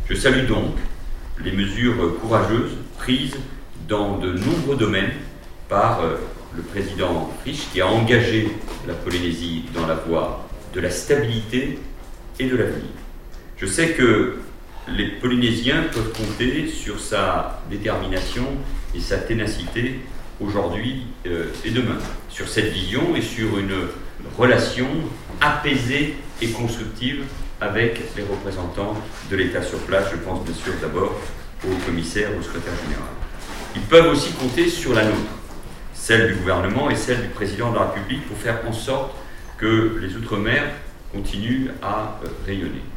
Je salue donc les mesures courageuses prises dans de nombreux domaines par le président Frisch, qui a engagé la Polynésie dans la voie de la stabilité et de l'avenir. Je sais que les Polynésiens peuvent compter sur sa détermination et sa ténacité aujourd'hui et demain, sur cette vision et sur une relation apaisée et constructive avec les représentants de l'État sur place. Je pense bien sûr d'abord au commissaire, au secrétaire général. Ils peuvent aussi compter sur la nôtre, celle du gouvernement et celle du président de la République, pour faire en sorte que les Outre-mer continuent à rayonner.